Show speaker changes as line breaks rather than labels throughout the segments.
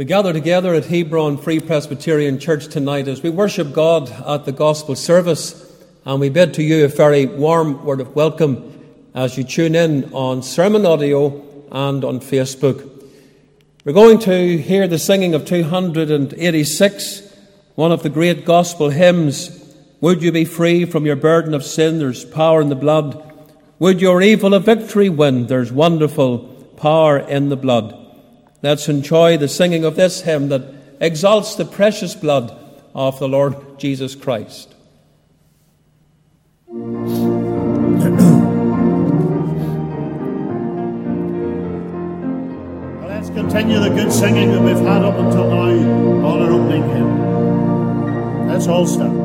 We gather together at Hebron Free Presbyterian Church tonight as we worship God at the gospel service, and we bid to you a very warm word of welcome as you tune in on sermon audio and on Facebook. We're going to hear the singing of 286, one of the great gospel hymns. Would you be free from your burden of sin? There's power in the blood. Would your evil a victory win? There's wonderful power in the blood. Let's enjoy the singing of this hymn that exalts the precious blood of the Lord Jesus Christ.
Let's continue the good singing that we've had up until now on our opening hymn. Let's all stand.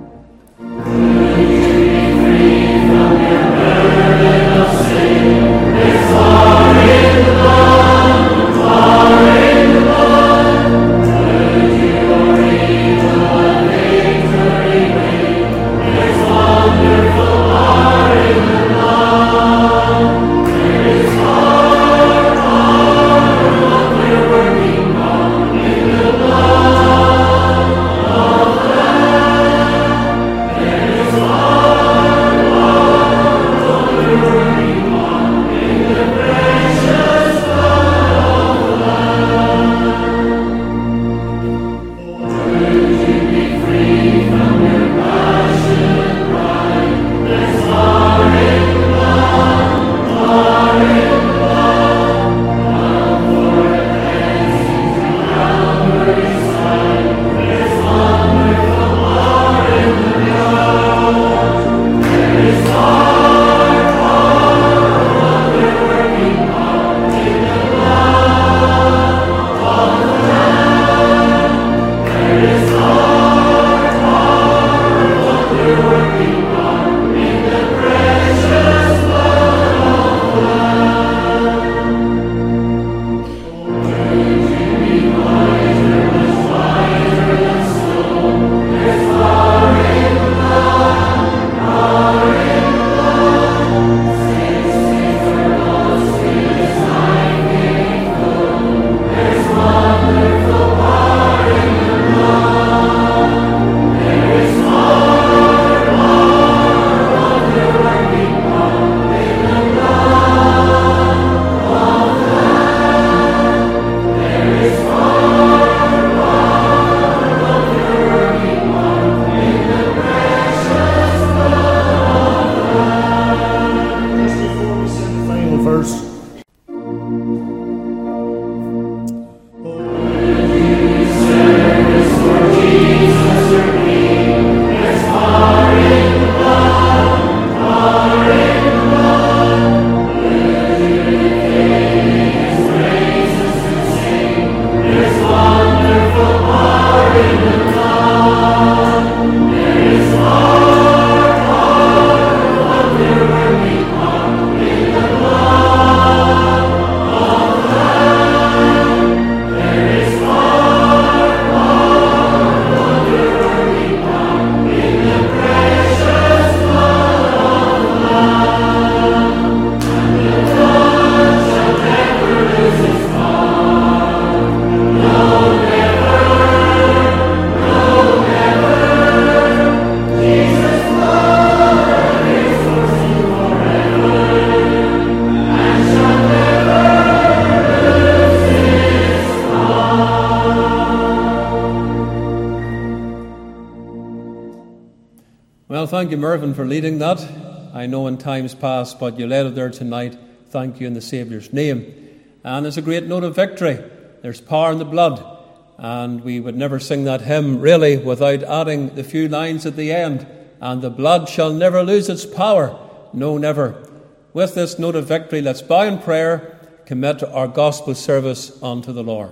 Thank you, Mervyn, for leading that. I know in times past, but you led it there tonight. Thank you in the Saviour's name. And it's a great note of victory. There's power in the blood. And we would never sing that hymn, really, without adding the few lines at the end. And the blood shall never lose its power. No, never. With this note of victory, let's bow in prayer, commit our gospel service unto the Lord.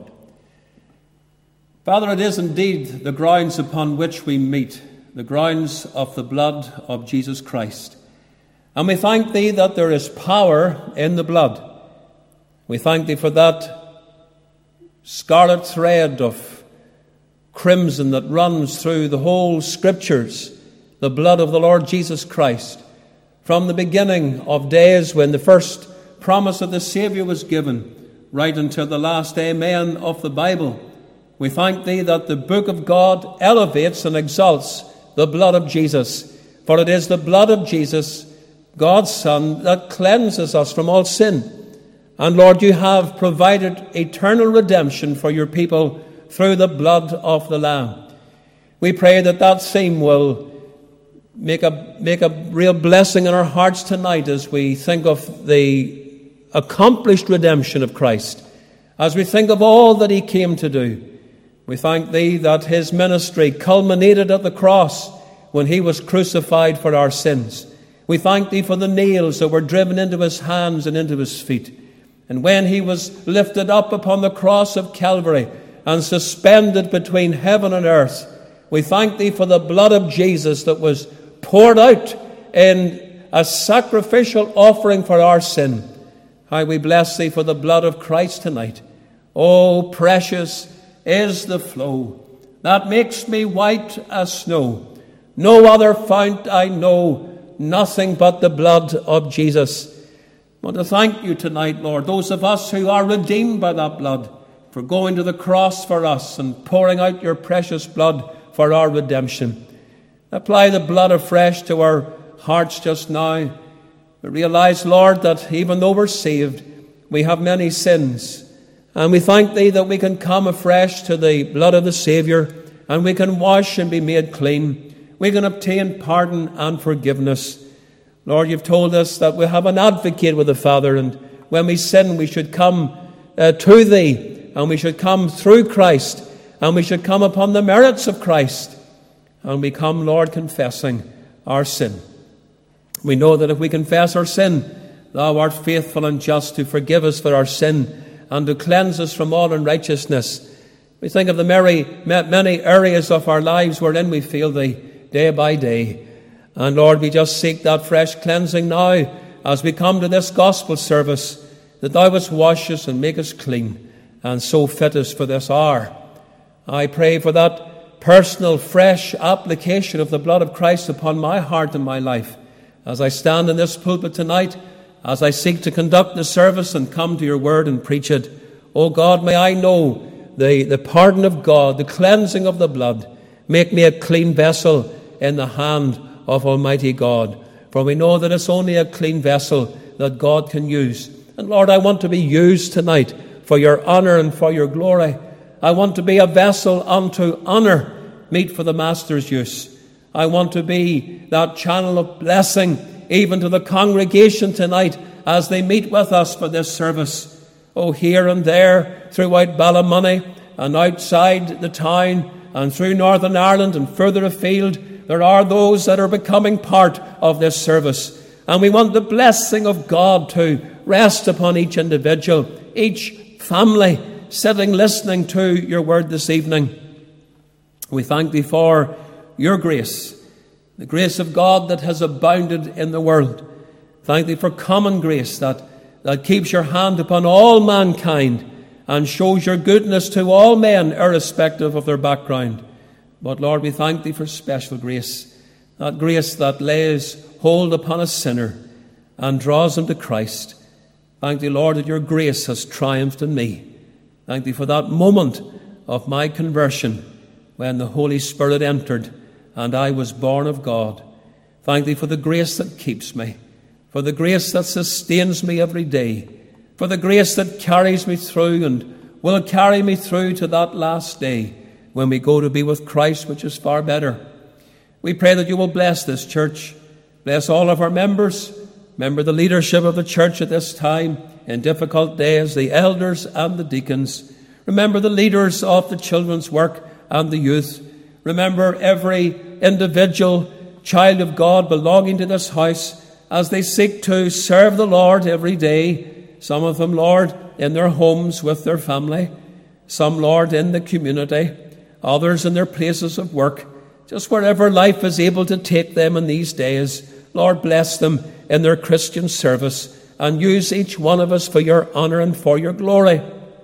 Father, it is indeed the grounds upon which we meet, the grounds of the blood of Jesus Christ. And we thank thee that there is power in the blood. We thank thee for that scarlet thread of crimson that runs through the whole Scriptures, the blood of the Lord Jesus Christ. From the beginning of days when the first promise of the Saviour was given, right until the last amen of the Bible, We thank thee that the book of God elevates and exalts the blood of Jesus. For it is the blood of Jesus, God's Son, that cleanses us from all sin. And Lord, you have provided eternal redemption for your people through the blood of the Lamb. We pray that that theme will make a real blessing in our hearts tonight as we think of the accomplished redemption of Christ, as we think of all that he came to do. We thank thee that his ministry culminated at the cross when he was crucified for our sins. We thank thee for the nails that were driven into his hands and into his feet. And when he was lifted up upon the cross of Calvary and suspended between heaven and earth, we thank thee for the blood of Jesus that was poured out in a sacrificial offering for our sin. How we bless thee for the blood of Christ tonight. Oh, precious is the flow that makes me white as snow. No other fount I know, nothing but the blood of Jesus. I want to thank you tonight, Lord, those of us who are redeemed by that blood, for going to the cross for us and pouring out your precious blood for our redemption. Apply the blood afresh to our hearts just now. We realize, Lord, that even though we're saved, we have many sins. And we thank thee that we can come afresh to the blood of the Saviour, and we can wash and be made clean. We can obtain pardon and forgiveness. Lord, you've told us that we have an advocate with the Father, and when we sin, we should come to thee, and we should come through Christ, and we should come upon the merits of Christ. And we come, Lord, confessing our sin. We know that if we confess our sin, thou art faithful and just to forgive us for our sin and to cleanse us from all unrighteousness. We think of the many areas of our lives wherein we fail thee day by day. And Lord, we just seek that fresh cleansing now as we come to this gospel service, that thou wouldst wash us and make us clean and so fit us for this hour. I pray for that personal, fresh application of the blood of Christ upon my heart and my life as I stand in this pulpit tonight, as I seek to conduct the service and come to your word and preach it. Oh God, may I know the pardon of God, the cleansing of the blood. Make me a clean vessel in the hand of Almighty God. For we know that it's only a clean vessel that God can use. And Lord, I want to be used tonight for your honour and for your glory. I want to be a vessel unto honour, meet for the Master's use. I want to be that channel of blessing even to the congregation tonight as they meet with us for this service. Oh, here and there throughout Ballymoney and outside the town and through Northern Ireland and further afield, there are those that are becoming part of this service. And we want the blessing of God to rest upon each individual, each family sitting listening to your word this evening. We thank thee for your grace, the grace of God that has abounded in the world. Thank thee for common grace that keeps your hand upon all mankind and shows your goodness to all men, irrespective of their background. But Lord, we thank thee for special grace, that grace that lays hold upon a sinner and draws him to Christ. Thank thee, Lord, that your grace has triumphed in me. Thank thee for that moment of my conversion when the Holy Spirit entered and I was born of God. Thank thee for the grace that keeps me, for the grace that sustains me every day, for the grace that carries me through and will carry me through to that last day when we go to be with Christ, which is far better. We pray that you will bless this church, bless all of our members, remember the leadership of the church at this time in difficult days, the elders and the deacons. Remember the leaders of the children's work and the youth. Remember every individual child of God belonging to this house as they seek to serve the Lord every day. Some of them, Lord, in their homes with their family. Some, Lord, in the community. Others in their places of work. Just wherever life is able to take them in these days. Lord, bless them in their Christian service and use each one of us for your honour and for your glory.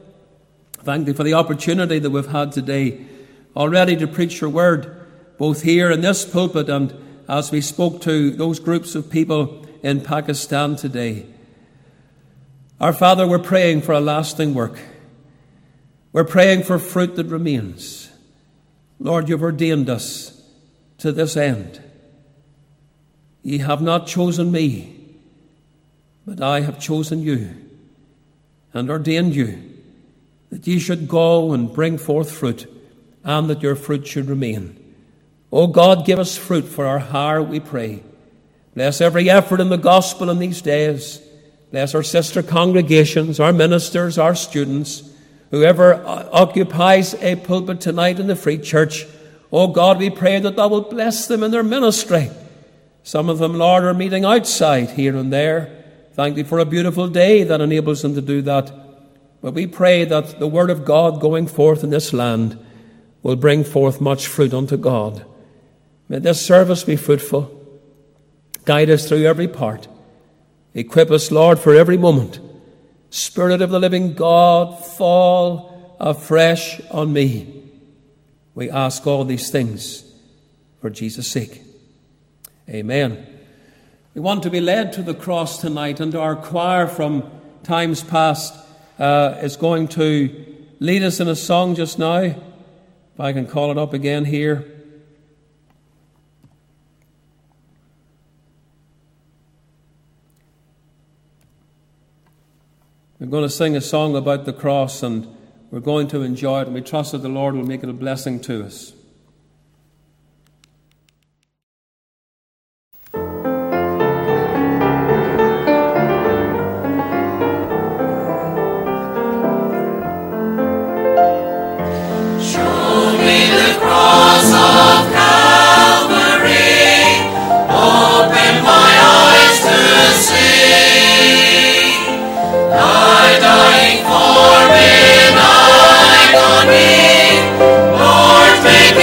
Thank thee for the opportunity that we've had today already to preach your word, both here in this pulpit and as we spoke to those groups of people in Pakistan today. Our Father, we're praying for a lasting work. We're praying for fruit that remains. Lord, you've ordained us to this end. Ye have not chosen me, but I have chosen you and ordained you that ye should go and bring forth fruit, and that your fruit should remain. O God, give us fruit for our hire, we pray. Bless every effort in the gospel in these days. Bless our sister congregations, our ministers, our students, whoever occupies a pulpit tonight in the Free Church. O God, we pray that thou wilt bless them in their ministry. Some of them, Lord, are meeting outside here and there. Thank thee for a beautiful day that enables them to do that. But we pray that the word of God going forth in this land will bring forth much fruit unto God. May this service be fruitful. Guide us through every part. Equip us, Lord, for every moment. Spirit of the living God, fall afresh on me. We ask all these things for Jesus' sake. Amen. We want to be led to the cross tonight, and our choir from times past is going to lead us in a song just now. If I can call it up again here. We're going to sing a song about the cross, and we're going to enjoy it, and we trust that the Lord will make it a blessing to us.
Lord, make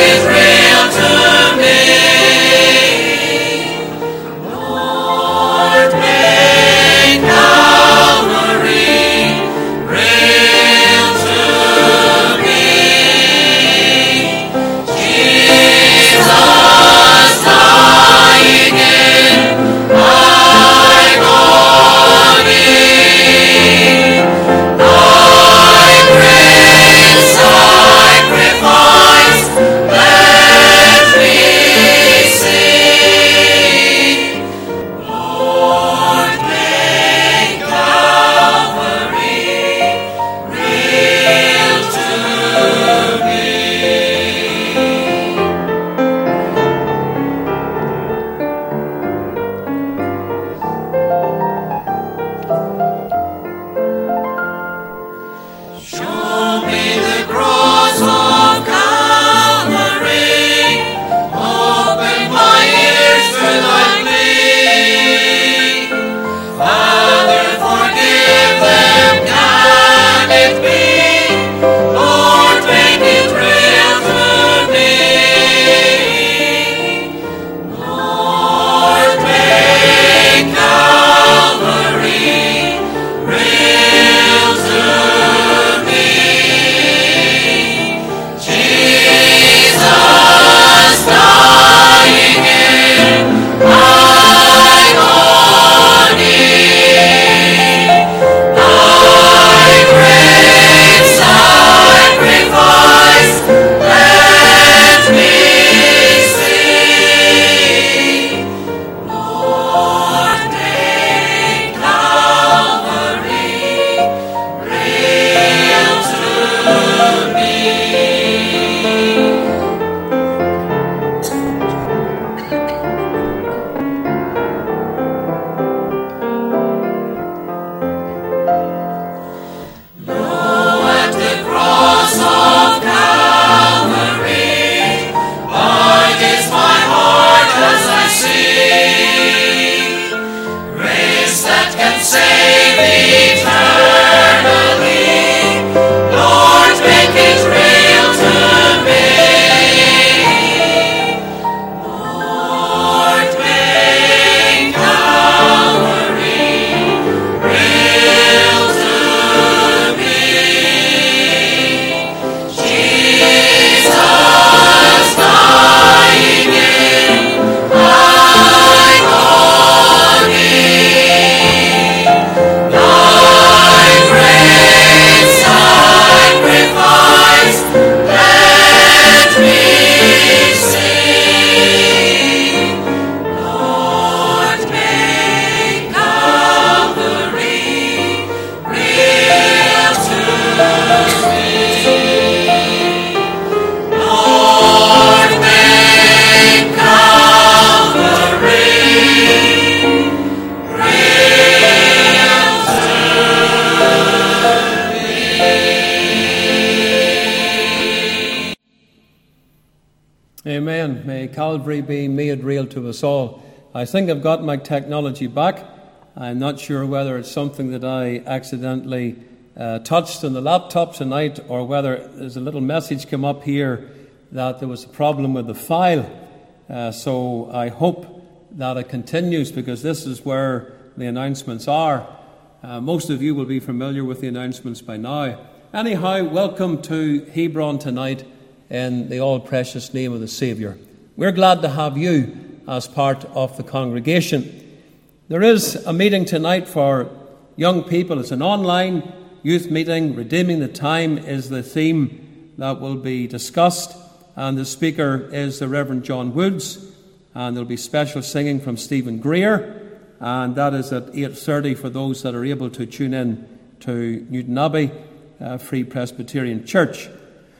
Amen. May Calvary be made real to us all. I think I've got my technology back. I'm not sure whether it's something that I accidentally touched on the laptop tonight, or whether there's a little message come up here that there was a problem with the file. So I hope that it continues, because this is where the announcements are. Most of you will be familiar with the announcements by now. Anyhow, welcome to Hebron tonight in the all-precious name of the Saviour. We're glad to have you as part of the congregation. There is a meeting tonight for young people. It's an online youth meeting. Redeeming the Time is the theme that will be discussed, and the speaker is the Reverend John Woods, and there'll be special singing from Stephen Greer, and that is at 8:30 for those that are able to tune in to Newton Abbey Free Presbyterian Church.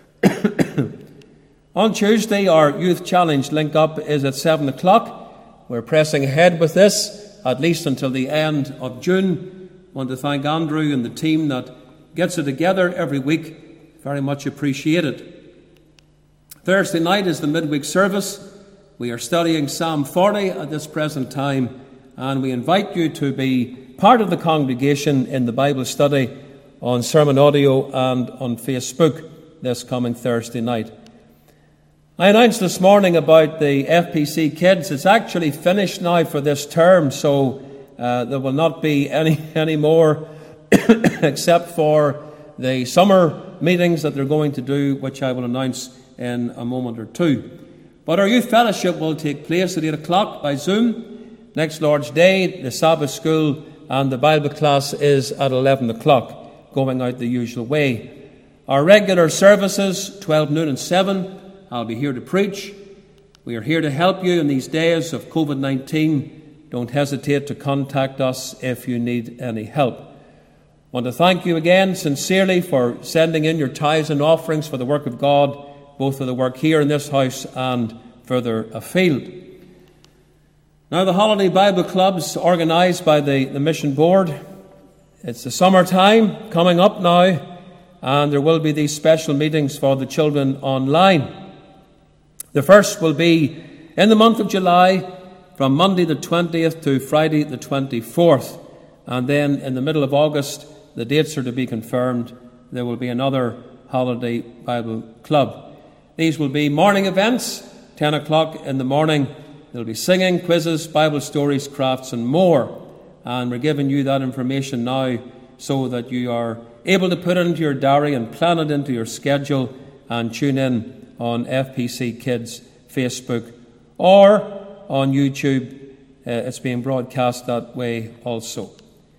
On Tuesday, our Youth Challenge link-up is at 7 o'clock. We're pressing ahead with this, at least until the end of June. I want to thank Andrew and the team that gets it together every week. Very much appreciated. Thursday night is the midweek service. We are studying Psalm 40 at this present time, and we invite you to be part of the congregation in the Bible study on Sermon Audio and on Facebook this coming Thursday night. I announced this morning about the FPC Kids. It's actually finished now for this term, so there will not be any more except for the summer meetings that they're going to do, which I will announce in a moment or two. But our youth fellowship will take place at 8 o'clock by Zoom. Next Lord's Day, the Sabbath school and the Bible class is at 11 o'clock, going out the usual way. Our regular services, 12 noon and 7, I'll be here to preach. We are here to help you in these days of COVID-19. Don't hesitate to contact us if you need any help. I want to thank you again sincerely for sending in your tithes and offerings for the work of God, both for the work here in this house and further afield. Now, the Holiday Bible Clubs organised by the Mission Board. It's the summertime coming up now, and there will be these special meetings for the children online. The first will be in the month of July, from Monday the 20th to Friday the 24th. And then in the middle of August, the dates are to be confirmed, there will be another Holiday Bible Club. These will be morning events, 10 o'clock in the morning. There will be singing, quizzes, Bible stories, crafts and more. And we're giving you that information now so that you are able to put it into your diary and plan it into your schedule and tune in on FPC Kids Facebook or on YouTube. It's being broadcast that way also.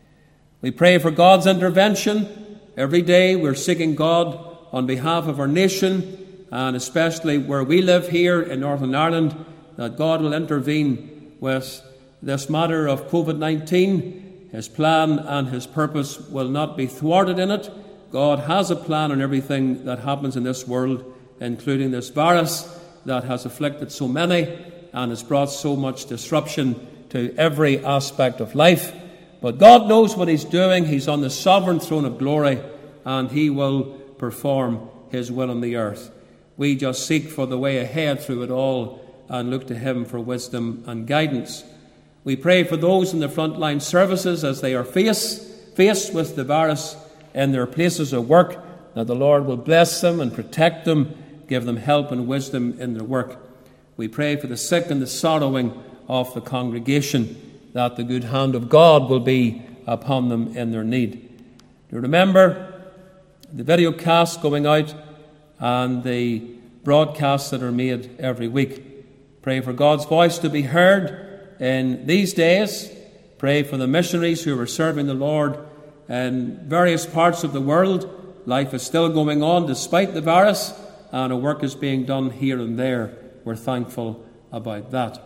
We pray for God's intervention. Every day we're seeking God on behalf of our nation, and especially where we live here in Northern Ireland, that God will intervene with this matter of COVID-19. His plan and his purpose will not be thwarted in it. God has a plan on everything that happens in this world, including this virus that has afflicted so many and has brought so much disruption to every aspect of life. But God knows what he's doing. He's on the sovereign throne of glory, and he will perform his will on the earth. We just seek for the way ahead through it all and look to him for wisdom and guidance. We pray for those in the frontline services as they are faced with the virus in their places of work, that the Lord will bless them and protect them, give them help and wisdom in their work. We pray for the sick and the sorrowing of the congregation, that the good hand of God will be upon them in their need. Do remember the video cast going out and the broadcasts that are made every week. Pray for God's voice to be heard in these days. Pray for the missionaries who are serving the Lord in various parts of the world. Life is still going on despite the virus, and a work is being done here and there. We're thankful about that.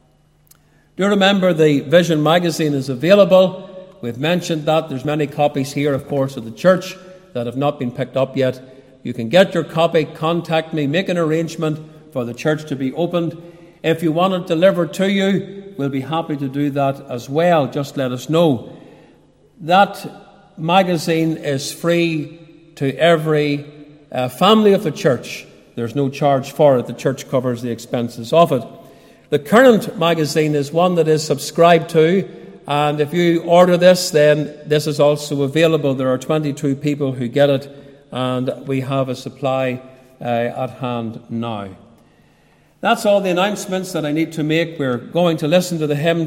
Do remember the Vision magazine is available. We've mentioned that. There's many copies here, of course, at the church that have not been picked up yet. You can get your copy, contact me, make an arrangement for the church to be opened. If you want it delivered to you, we'll be happy to do that as well. Just let us know. That magazine is free to every family of the church. There's no charge for it. The church covers the expenses of it. The current magazine is one that is subscribed to, and if you order this, then this is also available. There are 22 people who get it, and we have a supply at hand now. That's all the announcements that I need to make. We're going to listen to the hymn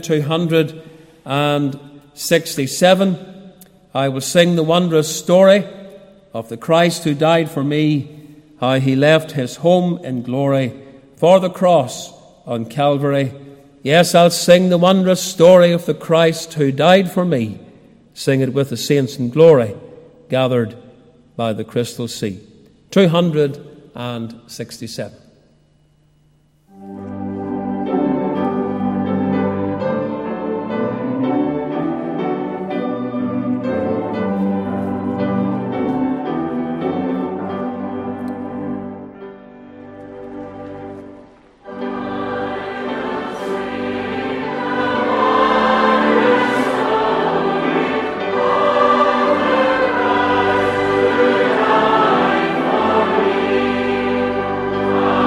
267. I will sing the wondrous story of the Christ who died for me, how he left his home in glory for the cross on Calvary. Yes, I'll sing the wondrous story of the Christ who died for me. Sing it with the saints in glory, gathered by the crystal sea. 267.
Oh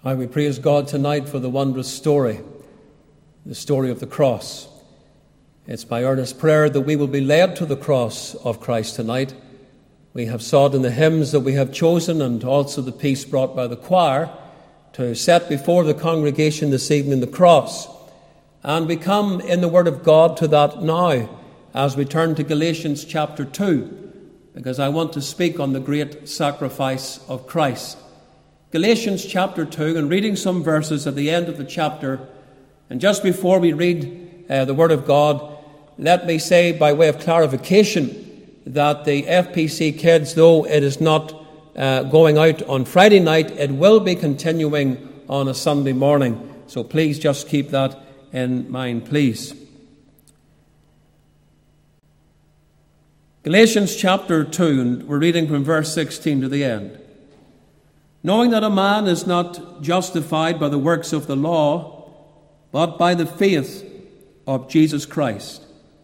We praise God tonight for the wondrous story, the story of the cross. It's my earnest prayer that we will be led to the cross of Christ tonight. We have sought in the hymns that we have chosen and also the piece brought by the choir to set before the congregation this evening the cross. And we come in the Word of God to that now as we turn to Galatians chapter 2, because I want to speak on the great sacrifice of Christ. Galatians chapter 2, and reading some verses at the end of the chapter. And just before we read the Word of God, let me say by way of clarification that the FPC kids, though it is not going out on Friday night, it will be continuing on a Sunday morning. So please just keep that in mind, please. Galatians chapter 2, and we're reading from verse 16 to the end. Knowing that a man is not justified by the works of the law, but by the faith of Jesus Christ.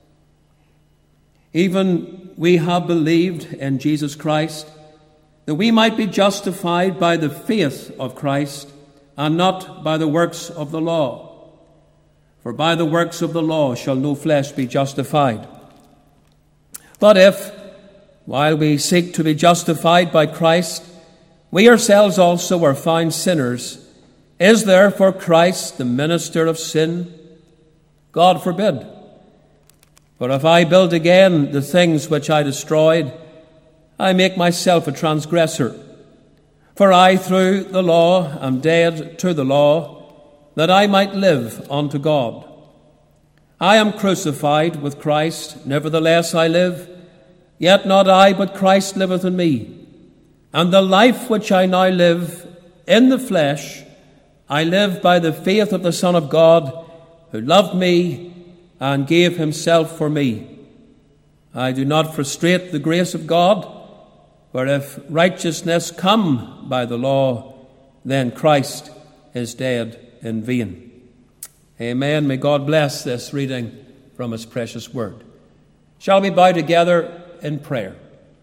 Even we have believed in Jesus Christ, that we might be justified by the faith of Christ, and not by the works of the law. For by the works of the law shall no flesh be justified. But if, while we seek to be justified by Christ, we ourselves also are found sinners, is therefore Christ the minister of sin? God forbid. For if I build again the things which I destroyed, I make myself a transgressor. For I, through the law, am dead to the law, that I might live unto God. I am crucified with Christ, nevertheless I live, yet not I, but Christ liveth in me. And the life which I now live in the flesh, I live by the faith of the Son of God, who loved me and gave himself for me. I do not frustrate the grace of God, for if righteousness come by the law, then Christ is dead in vain. Amen. May God bless this reading from his precious word. Shall we bow together in prayer?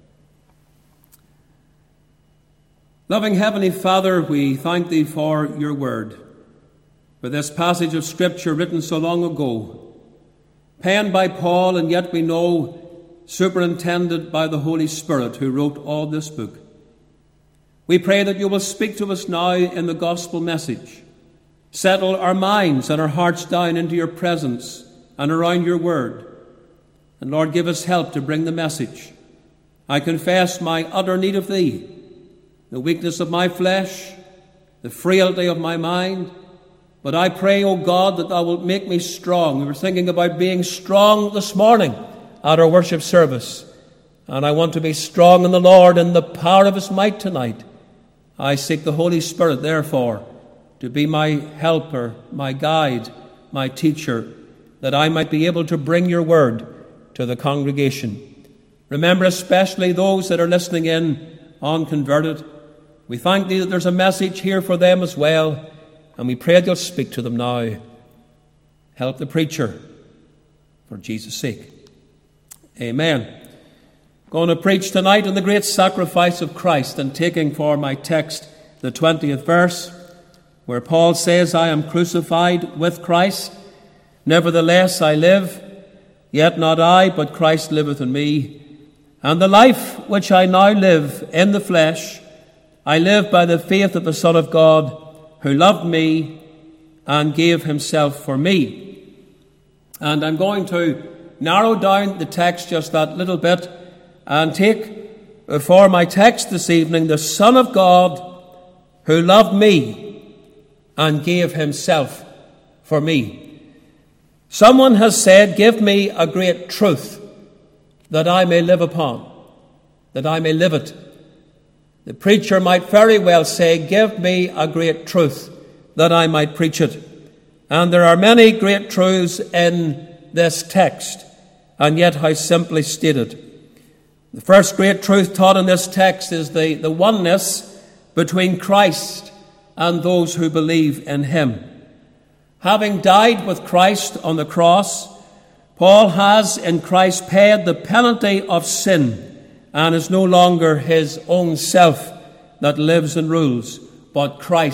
Loving Heavenly Father, we thank Thee for Your word, for this passage of Scripture written so long ago, penned by Paul, and yet we know superintended by the Holy Spirit who wrote all this book. We pray that You will speak to us now in the gospel message. Settle our minds and our hearts down into Your presence and around Your word. And Lord, give us help to bring the message. I confess my utter need of Thee, the weakness of my flesh, the frailty of my mind. But I pray, O God, that Thou wilt make me strong. We were thinking about being strong this morning at our worship service. And I want to be strong in the Lord and the power of His might tonight. I seek the Holy Spirit, therefore, to be my helper, my guide, my teacher, that I might be able to bring Your word to the congregation. Remember especially those that are listening in unconverted. We thank Thee that there's a message here for them as well, and we pray that You'll speak to them now. Help the preacher for Jesus' sake. Amen. I'm going to preach tonight on the great sacrifice of Christ, and taking for my text the 20th verse, where Paul says, I am crucified with Christ, nevertheless I live, yet not I, but Christ liveth in me. And the life which I now live in the flesh, I live by the faith of the Son of God, who loved me and gave himself for me. And I'm going to narrow down the text just that little bit and take for my text this evening the Son of God, who loved me and gave himself for me. Someone has said, give me a great truth that I may live upon, that I may live it. The preacher might very well say, give me a great truth that I might preach it. And there are many great truths in this text, and yet how simply stated. The first great truth taught in this text is the oneness between Christ and those who believe in him. Having died with Christ on the cross, Paul has in Christ paid the penalty of sin, and is no longer his own self that lives and rules, but Christ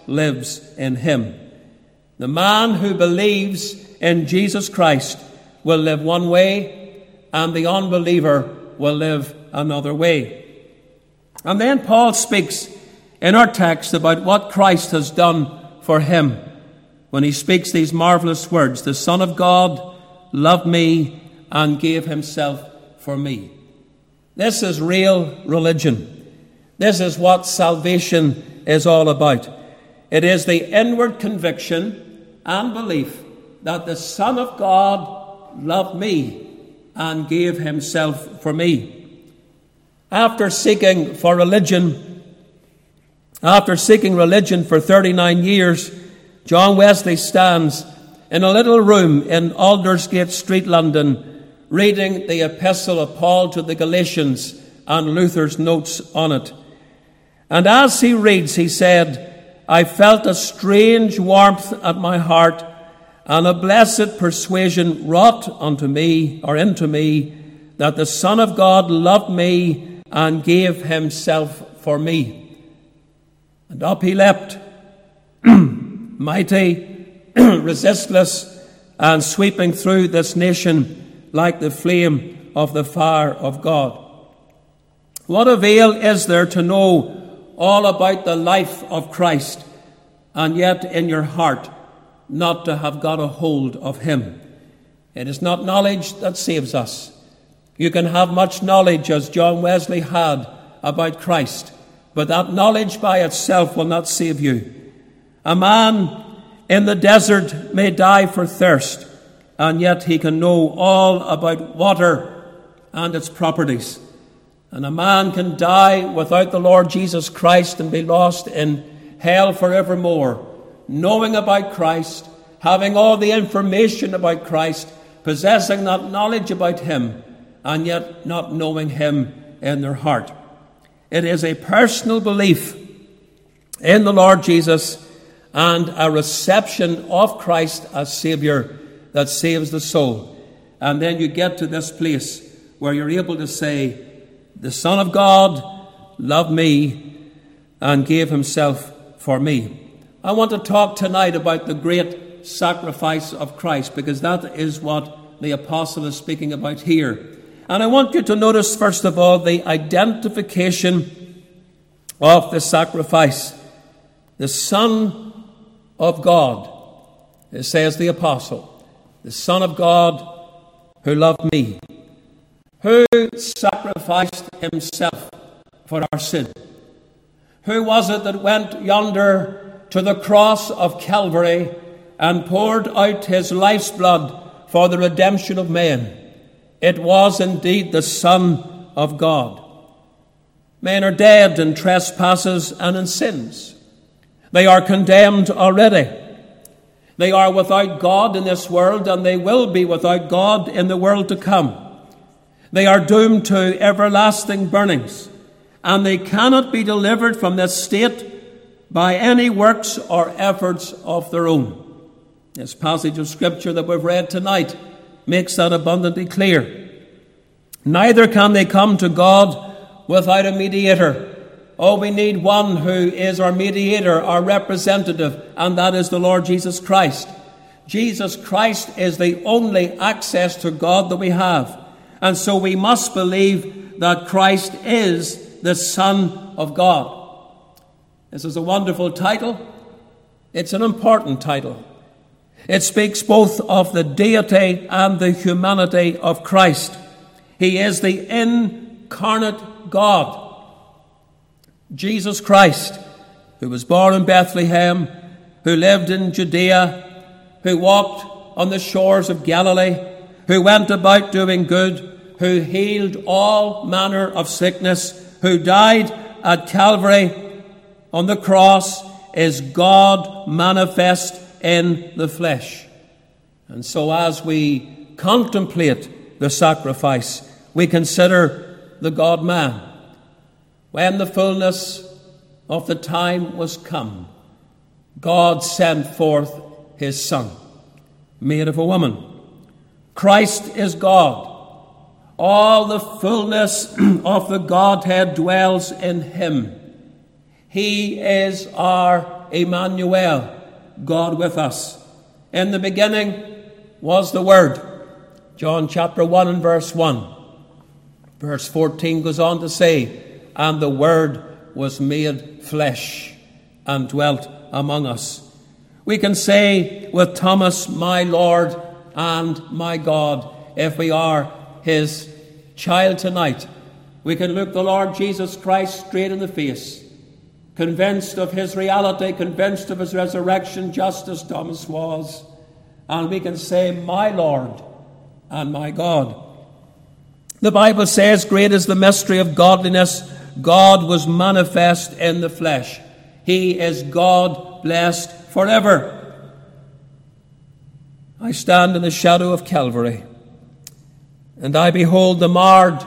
lives in him. The man who believes in Jesus Christ will live one way, and the unbeliever will live another way. And then Paul speaks in our text about what Christ has done for him when he speaks these marvelous words, "The Son of God loved me and gave himself for me." This is real religion. This is what salvation is all about. It is the inward conviction and belief that the Son of God loved me and gave himself for me. After seeking religion for 39 years, John Wesley stands in a little room in Aldersgate Street, London, reading the epistle of Paul to the Galatians and Luther's notes on it. And as he reads, he said, "I felt a strange warmth at my heart, and a blessed persuasion wrought into me, that the Son of God loved me and gave himself for me." And up he leapt, mighty, resistless, and sweeping through this nation like the flame of the fire of God. What avail is there to know all about the life of Christ, and yet in your heart not to have got a hold of him? It is not knowledge that saves us. You can have much knowledge, as John Wesley had, about Christ, but that knowledge by itself will not save you. A man in the desert may die for thirst, and yet he can know all about water and its properties. And a man can die without the Lord Jesus Christ and be lost in hell forevermore, knowing about Christ, having all the information about Christ, possessing that knowledge about him, and yet not knowing him in their heart. It is a personal belief in the Lord Jesus and a reception of Christ as Saviour that saves the soul. And then you get to this place where you're able to say, "The Son of God loved me and gave himself for me." I want to talk tonight about the great sacrifice of Christ, because that is what the apostle is speaking about here. And I want you to notice, first of all, the identification of the sacrifice. The Son of God, it says the apostle, the Son of God who loved me, who sacrificed himself for our sin. Who was it that went yonder to the cross of Calvary and poured out his life's blood for the redemption of men? It was indeed the Son of God. Men are dead in trespasses and in sins. They are condemned already. They are without God in this world, and they will be without God in the world to come. They are doomed to everlasting burnings, and they cannot be delivered from this state by any works or efforts of their own. This passage of Scripture that we've read tonight makes that abundantly clear. Neither can they come to God without a mediator. Oh, we need one who is our mediator, our representative, and that is the Lord Jesus Christ. Jesus Christ is the only access to God that we have. And so we must believe that Christ is the Son of God. This is a wonderful title. It's an important title. It speaks both of the deity and the humanity of Christ. He is the incarnate God. Jesus Christ, who was born in Bethlehem, who lived in Judea, who walked on the shores of Galilee, who went about doing good, who healed all manner of sickness, who died at Calvary on the cross, is God manifest in the flesh. And so as we contemplate the sacrifice, we consider the God-man. When the fullness of the time was come, God sent forth his Son, made of a woman. Christ is God. All the fullness of the Godhead dwells in him. He is our Emmanuel, God with us. In the beginning was the Word. John chapter 1 and verse 1. Verse 14 goes on to say, and the Word was made flesh and dwelt among us. We can say with Thomas, my Lord and my God, if we are his child tonight. We can look the Lord Jesus Christ straight in the face, convinced of his reality, convinced of his resurrection, just as Thomas was. And we can say, my Lord and my God. The Bible says, great is the mystery of godliness. God was manifest in the flesh. He is God blessed forever. I stand in the shadow of Calvary, and I behold the marred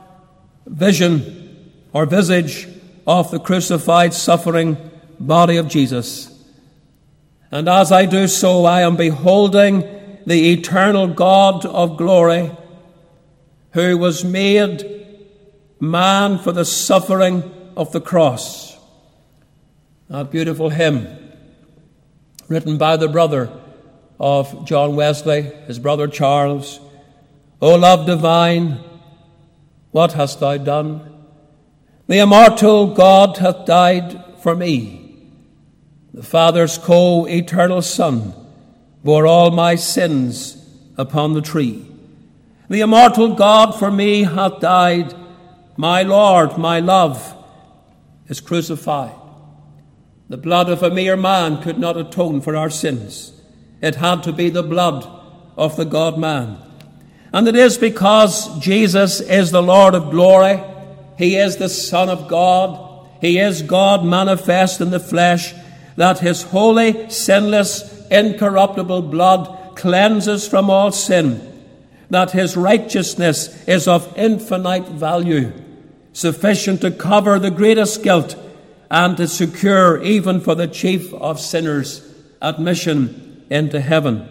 vision or visage of the crucified, suffering body of Jesus. And as I do so, I am beholding the eternal God of glory, who was made man for the suffering of the cross. That beautiful hymn, written by the brother of John Wesley, his brother Charles. O love divine, what hast thou done? The immortal God hath died for me. The Father's co-eternal Son bore all my sins upon the tree. The immortal God for me hath died. My Lord, my love, is crucified. The blood of a mere man could not atone for our sins. It had to be the blood of the God-man. And it is because Jesus is the Lord of glory. He is the Son of God. He is God manifest in the flesh, that his holy, sinless, incorruptible blood cleanses from all sin, that his righteousness is of infinite value, sufficient to cover the greatest guilt and to secure, even for the chief of sinners, admission into heaven.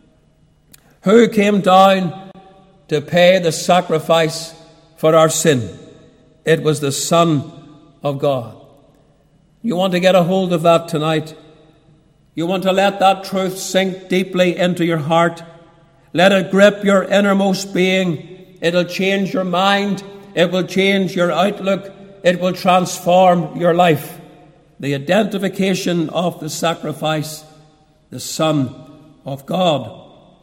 Who came down to pay the sacrifice for our sin? It was the Son of God. You want to get a hold of that tonight? You want to let that truth sink deeply into your heart? Let it grip your innermost being. It'll change your mind. It will change your outlook. It will transform your life. The identification of the sacrifice, the Son of God.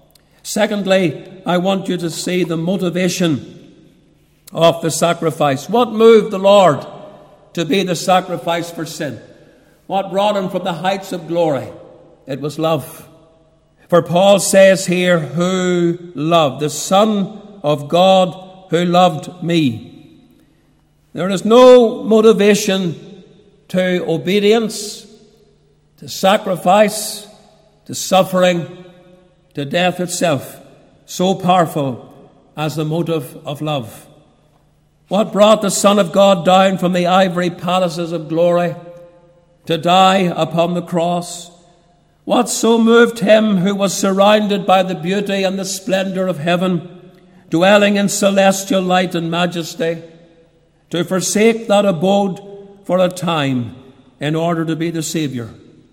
Secondly, I want you to see the motivation of the sacrifice. What moved the Lord to be the sacrifice for sin? What brought him from the heights of glory? It was love. For Paul says here, who loved, the Son of God who loved me. There is no motivation to obedience, to sacrifice, to suffering, to death itself, so powerful as the motive of love. What brought the Son of God down from the ivory palaces of glory to die upon the cross? What so moved him who was surrounded by the beauty and the splendor of heaven, dwelling in celestial light and majesty, to forsake that abode for a time in order to be the Savior?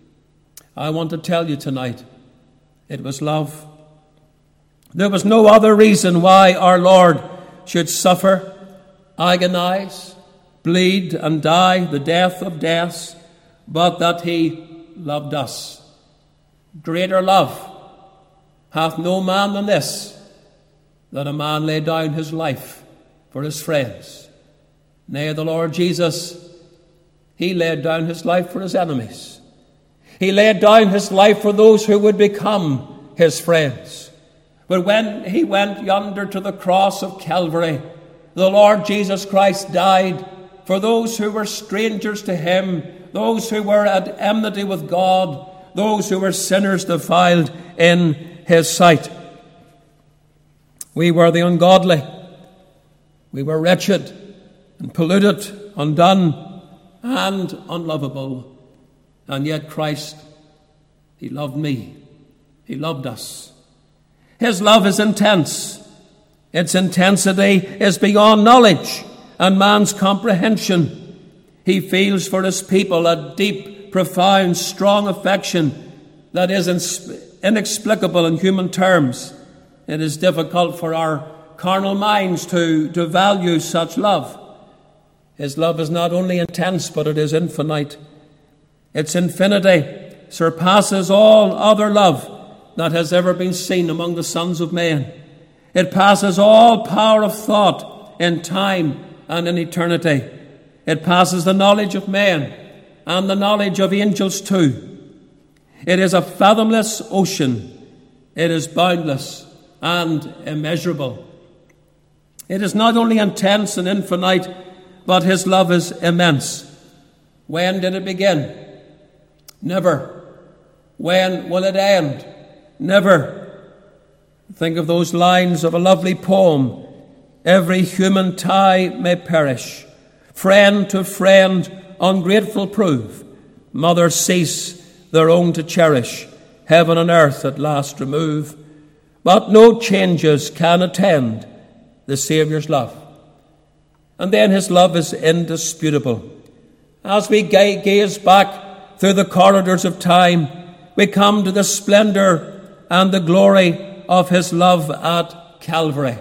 I want to tell you tonight, it was love. There was no other reason why our Lord should suffer, agonize, bleed, and die the death of deaths, but that he loved us. Greater love hath no man than this, that a man lay down his life for his friends. Nay, the Lord Jesus, he laid down his life for his enemies. He laid down his life for those who would become his friends. But when he went yonder to the cross of Calvary, the Lord Jesus Christ died for those who were strangers to him, those who were at enmity with God, those who were sinners defiled in his sight. We were the ungodly. We were wretched and polluted, undone and unlovable. And yet Christ, he loved me. He loved us. His love is intense. Its intensity is beyond knowledge and man's comprehension. He feels for his people a deep profound, strong affection that is inexplicable in human terms. It is difficult for our carnal minds to value such love. His love is not only intense, but it is infinite. Its infinity surpasses all other love that has ever been seen among the sons of men. It passes all power of thought in time and in eternity. It passes the knowledge of men and the knowledge of angels too. It is a fathomless ocean. It is boundless and immeasurable. It is not only intense and infinite, but his love is immense. When did it begin? Never. When will it end? Never. Think of those lines of a lovely poem. Every human tie may perish. Friend to friend ungrateful prove. Mothers cease their own to cherish. Heaven and earth at last remove. But no changes can attend the Saviour's love. And then his love is indisputable. As we gaze back through the corridors of time, we come to the splendor and the glory of his love at Calvary.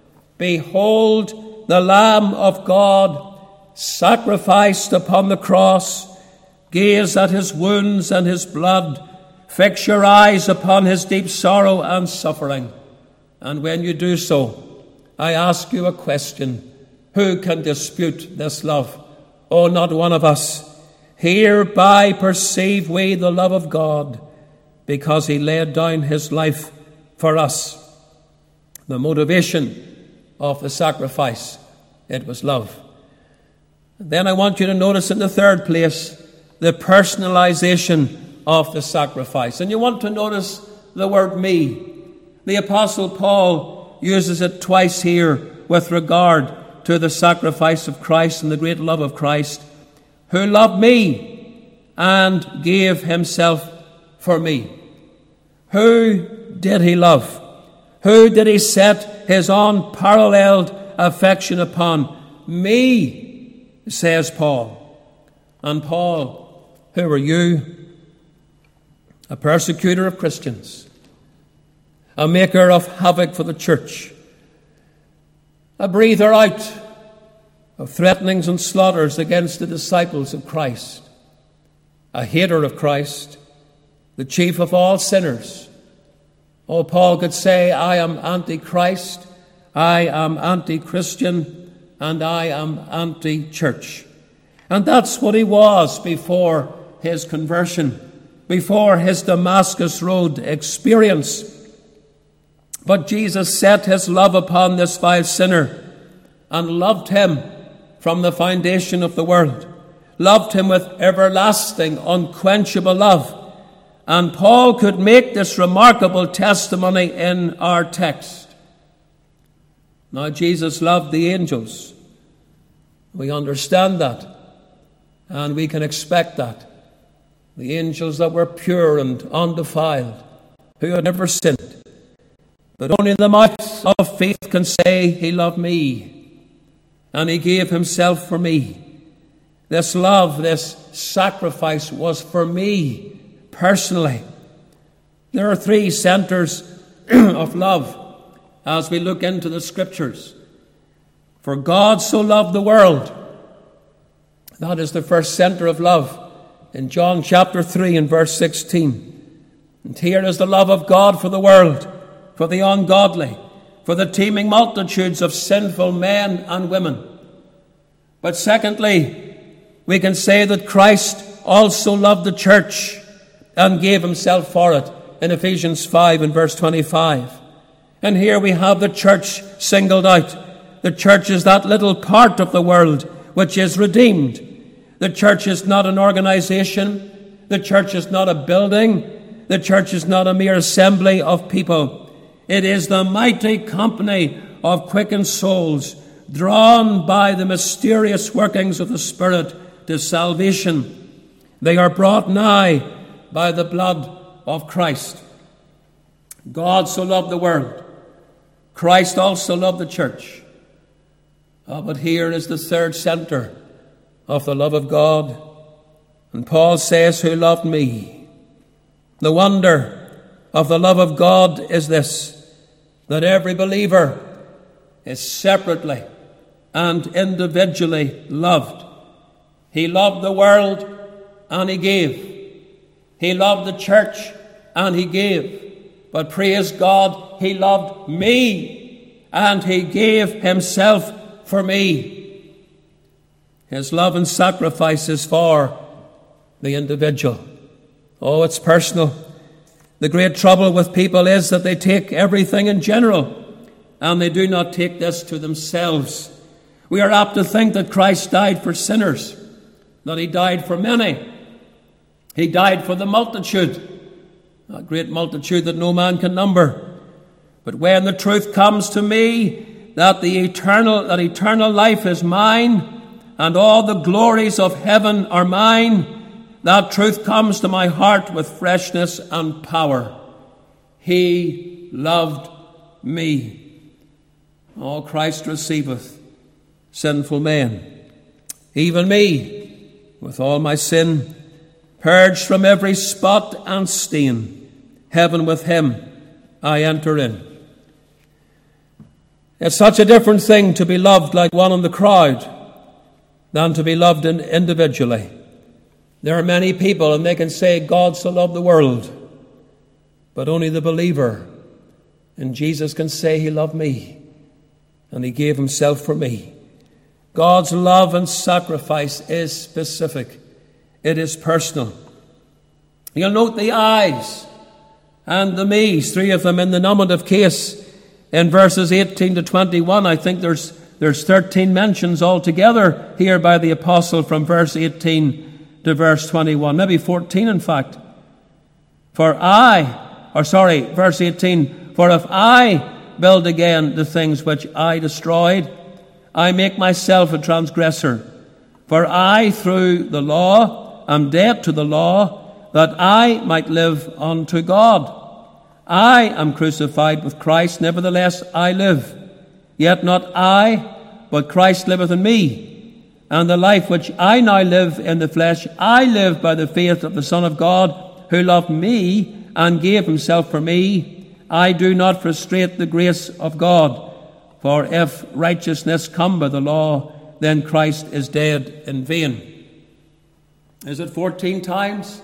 Behold the Lamb of God sacrificed upon the cross. Gaze at his wounds and his blood. Fix your eyes upon his deep sorrow and suffering. And when you do so, I ask you a question. Who can dispute this love? Oh, not one of us. Hereby perceive we the love of God, because he laid down his life for us. The motivation of the sacrifice, it was love. Then I want you to notice in the third place, the personalization of the sacrifice. And you want to notice the word me. The Apostle Paul uses it twice here with regard to the sacrifice of Christ and the great love of Christ, who loved me and gave himself for me. Who did he love? Who did he set his unparalleled affection upon? Me, says Paul. And Paul, who are you? A persecutor of Christians, a maker of havoc for the church, a breather out of threatenings and slaughters against the disciples of Christ, a hater of Christ, the chief of all sinners. Oh, Paul could say, I am anti-Christ, I am anti-Christian, and I am anti-church. And that's what he was before his conversion, before his Damascus Road experience. But Jesus set his love upon this vile sinner and loved him from the foundation of the world, loved him with everlasting, unquenchable love. And Paul could make this remarkable testimony in our text. Now, Jesus loved the angels. We understand that, and we can expect that. The angels that were pure and undefiled, who had never sinned. But only the mouth of faith can say, he loved me, and he gave himself for me. This love, this sacrifice was for me personally. There are three centers of love as we look into the Scriptures. For God so loved the world. That is the first center of love in John chapter 3 and verse 16. And here is the love of God for the world, for the ungodly, for the teeming multitudes of sinful men and women. But secondly, we can say that Christ also loved the church and gave himself for it in Ephesians 5 and verse 25. And here we have the church singled out. The church is that little part of the world which is redeemed. The church is not an organization. The church is not a building. The church is not a mere assembly of people. It is the mighty company of quickened souls, drawn by the mysterious workings of the Spirit to salvation. They are brought nigh by the blood of Christ. God so loved the world. Christ also loved the church. But here is the third center of the love of God. And Paul says, who loved me. The wonder of the love of God is this, that every believer is separately and individually loved. He loved the world and he gave. He loved the church and he gave. But praise God, he loved me and he gave himself for me. His love and sacrifice is for the individual. Oh, it's personal. The great trouble with people is that they take everything in general and they do not take this to themselves. We are apt to think that Christ died for sinners, that he died for many. He died for the multitude, a great multitude that no man can number. But when the truth comes to me that eternal life is mine and all the glories of heaven are mine, that truth comes to my heart with freshness and power. He loved me. Oh, Christ receiveth sinful men, even me, with all my sin, purged from every spot and stain. Heaven with him I enter in. It's such a different thing to be loved like one in the crowd than to be loved individually. There are many people and they can say, God so loved the world, but only the believer in Jesus can say he loved me and he gave himself for me. God's love and sacrifice is specific. It is personal. You'll note the I's and the me's, three of them in the nominative case in verses 18 to 21. I think there's 13 mentions altogether here by the apostle from verse 18 to verse 21, maybe 14 in fact. Verse 18, for if I build again the things which I destroyed, I make myself a transgressor. For I, through the law, am dead to the law, that I might live unto God. I am crucified with Christ, nevertheless I live. Yet not I, but Christ liveth in me. And the life which I now live in the flesh, I live by the faith of the Son of God, who loved me and gave himself for me. I do not frustrate the grace of God. For if righteousness come by the law, then Christ is dead in vain. Is it 14 times?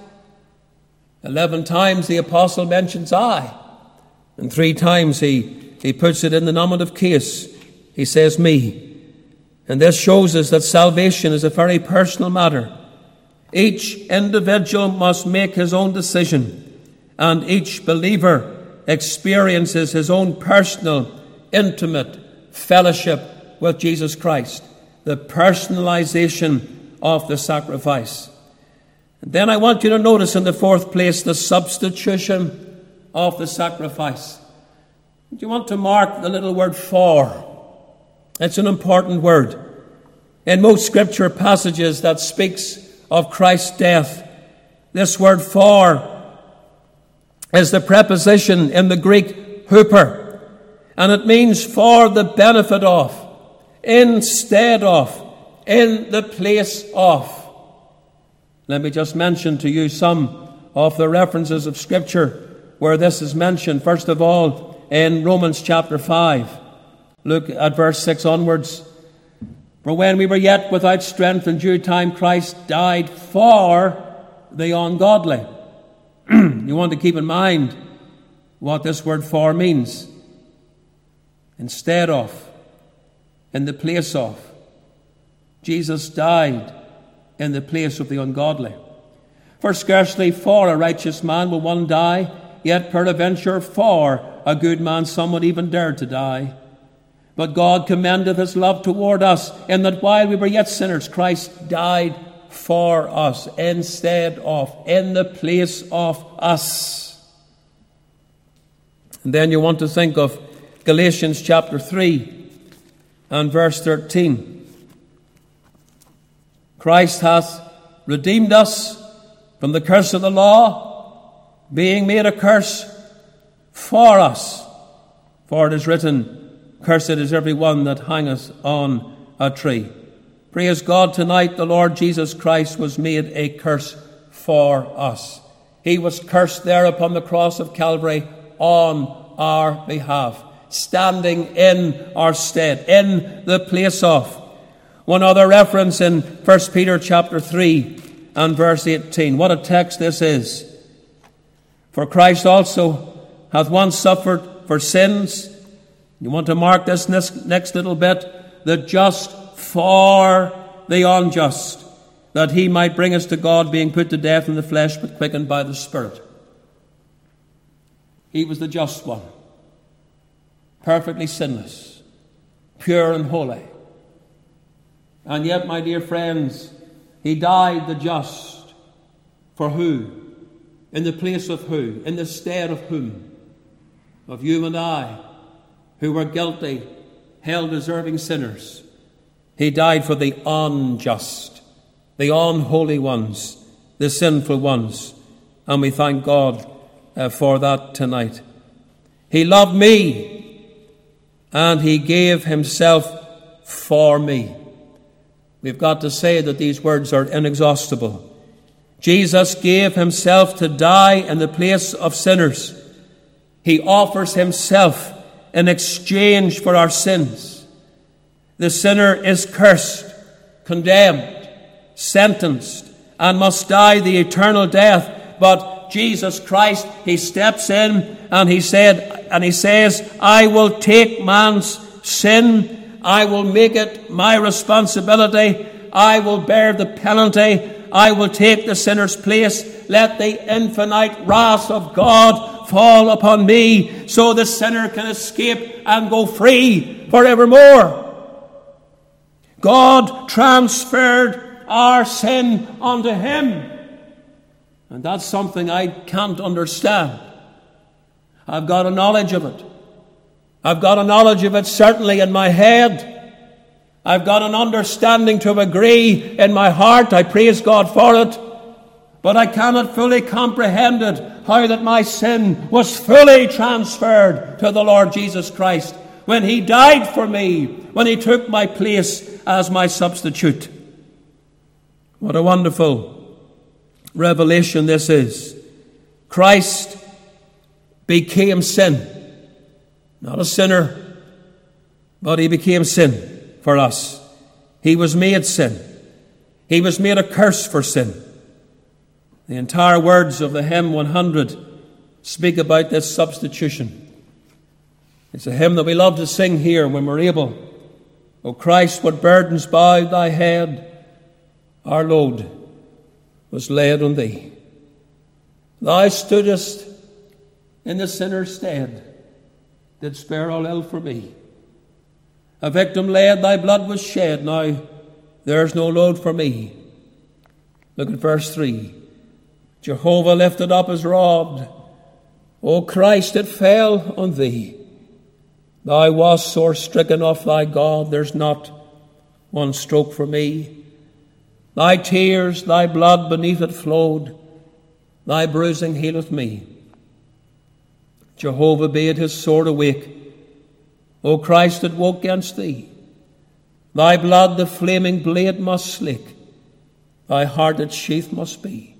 11 times the apostle mentions I. And 3 times he puts it in the nominative case. He says me. And this shows us that salvation is a very personal matter. Each individual must make his own decision, and each believer experiences his own personal, intimate fellowship with Jesus Christ, the personalization of the sacrifice. And then I want you to notice in the 4th place the substitution of the sacrifice. Do you want to mark the little word for? It's an important word. In most scripture passages that speaks of Christ's death, this word for is the preposition in the Greek huper, and it means for the benefit of, instead of, in the place of. Let me just mention to you some of the references of scripture where this is mentioned. First of all, in Romans chapter 5. Look at verse 6 onwards. For when we were yet without strength, in due time Christ died for the ungodly. You want to keep in mind what this word for means. Instead of, in the place of. Jesus died in the place of the ungodly. For scarcely for a righteous man will one die, yet peradventure for a good man some would even dare to die. But God commendeth his love toward us, in that while we were yet sinners, Christ died for us, instead of, in the place of us. And then you want to think of Galatians chapter 3 and verse 13. Christ hath redeemed us from the curse of the law, being made a curse for us. For it is written, Cursed is every one that hangeth on a tree. Praise God, tonight the Lord Jesus Christ was made a curse for us. He was cursed there upon the cross of Calvary on our behalf, standing in our stead, in the place of. One other reference in 1 Peter chapter 3 and verse 18. What a text this is. For Christ also hath once suffered for sins. You want to mark this next little bit? The just for the unjust, that he might bring us to God, being put to death in the flesh, but quickened by the Spirit. He was the just one, perfectly sinless, pure and holy. And yet, my dear friends, he died the just. For who? In the place of who? In the stead of whom? Of you and I, who were guilty, hell-deserving sinners. He died for the unjust, the unholy ones, the sinful ones. And we thank God for that tonight. He loved me, and he gave himself for me. We've got to say that these words are inexhaustible. Jesus gave himself to die in the place of sinners. He offers himself in exchange for our sins. The sinner is cursed, condemned, sentenced, and must die the eternal death. But Jesus Christ, he steps in and he says, I will take man's sin. I will make it my responsibility. I will bear the penalty. I will take the sinner's place. Let the infinite wrath of God fall upon me, so the sinner can escape and go free forevermore. God transferred our sin onto him. And that's something I can't understand. I've got a knowledge of it. I've got a knowledge of it certainly in my head. I've got an understanding to agree in my heart. I praise God for it. But I cannot fully comprehend it, how that my sin was fully transferred to the Lord Jesus Christ when he died for me, when he took my place as my substitute. What a wonderful revelation this is. Christ became sin. Not a sinner, but he became sin for us. He was made sin. He was made a curse for sin. The entire words of the hymn 100 speak about this substitution. It's a hymn that we love to sing here when we're able. O Christ, what burdens bowed thy head, our load was laid on thee. Thou stoodest in the sinner's stead, didst bear all ill for me. A victim laid, thy blood was shed, now there's no load for me. Look at verse 3. Jehovah lifted up his rod. O Christ, it fell on thee. Thou wast sore stricken of thy God, there's not one stroke for me. Thy tears, thy blood beneath it flowed, thy bruising healeth me. Jehovah bade his sword awake. O Christ, it woke against thee. Thy blood the flaming blade must slake, thy heart its sheath must be.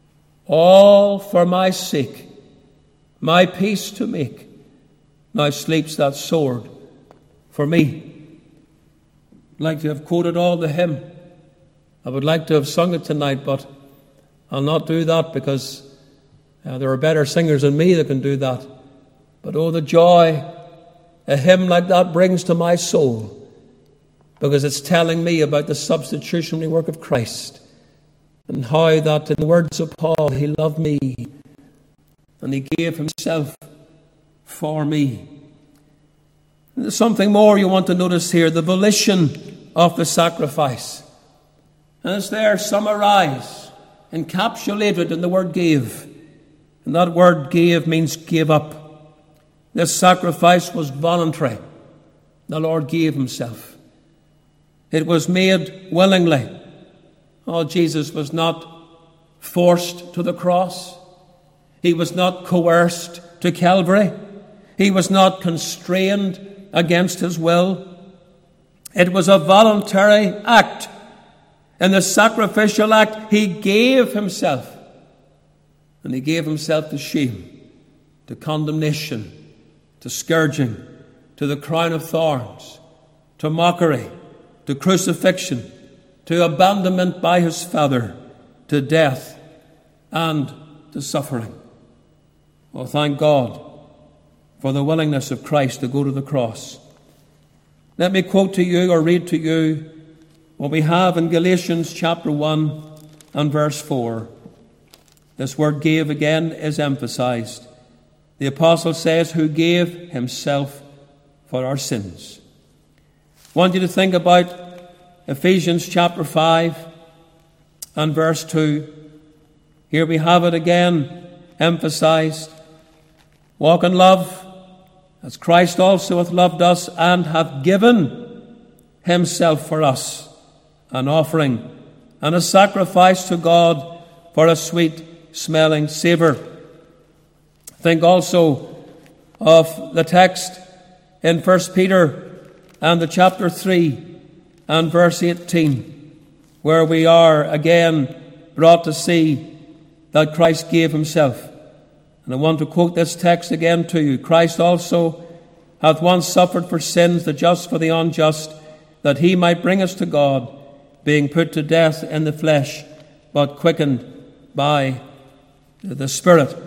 All for my sake, my peace to make. Now sleeps that sword for me. I'd like to have quoted all the hymn. I would like to have sung it tonight, but I'll not do that because there are better singers than me that can do that. But oh, the joy a hymn like that brings to my soul, because it's telling me about the substitutionary work of Christ and how that, in the words of Paul, he loved me and he gave himself for me. There's something more you want to notice here, the volition of the sacrifice. And it's there summarized, encapsulated in the word gave. And that word gave means give up. This sacrifice was voluntary. The Lord gave himself. It was made willingly. Oh, Jesus was not forced to the cross. He was not coerced to Calvary. He was not constrained against his will. It was a voluntary act In the sacrificial act, he gave himself. And he gave himself to shame, to condemnation, to scourging, to the crown of thorns, to mockery, to crucifixion, to abandonment by his Father, to death, and to suffering. Oh, thank God for the willingness of Christ to go to the cross. Let me quote to you or read to you what we have in Galatians chapter 1 and verse 4. This word gave again is emphasized. The apostle says, who gave himself for our sins. I want you to think about Ephesians chapter 5 and verse 2. Here we have it again emphasized. Walk in love, as Christ also hath loved us, and hath given himself for us, an offering and a sacrifice to God for a sweet-smelling savour. Think also of the text in 1 Peter and the chapter 3 and verse 18, where we are again brought to see that Christ gave himself. And I want to quote this text again to you. Christ also hath once suffered for sins, the just for the unjust, that he might bring us to God, being put to death in the flesh, but quickened by the Spirit.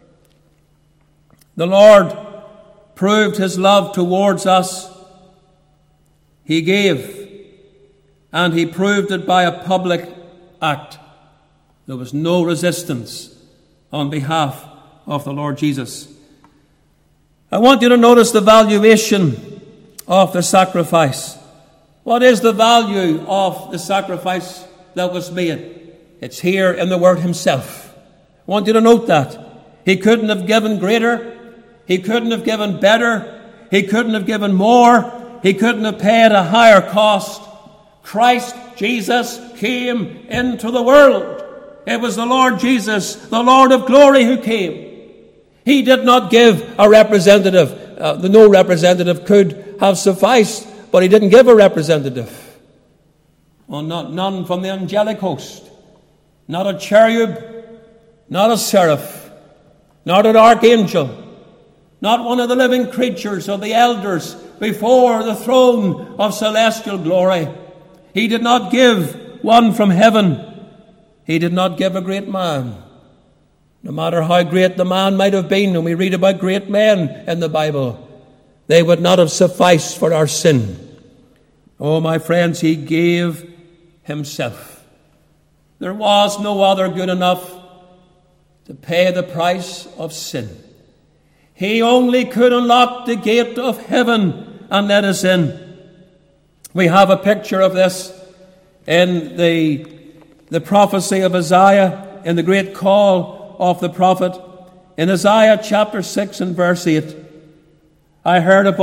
The Lord proved his love towards us. He gave, and he proved it by a public act. There was no resistance on behalf of the Lord Jesus. I want you to notice the valuation of the sacrifice. What is the value of the sacrifice that was made? It's here in the word himself. I want you to note that. He couldn't have given greater. He couldn't have given better. He couldn't have given more. He couldn't have paid a higher cost. Christ Jesus came into the world. It was the Lord Jesus, the Lord of glory, who came. He did not give a representative. No representative could have sufficed, but he didn't give a representative. Well, none from the angelic host. Not a cherub, not a seraph, not an archangel, not one of the living creatures or the elders before the throne of celestial glory. He did not give one from heaven. He did not give a great man. No matter how great the man might have been, and we read about great men in the Bible, they would not have sufficed for our sin. Oh, my friends, he gave himself. There was no other good enough to pay the price of sin. He only could unlock the gate of heaven and let us in. We have a picture of this in the prophecy of Isaiah, in the great call of the prophet. In Isaiah chapter 6 and verse 8, I heard the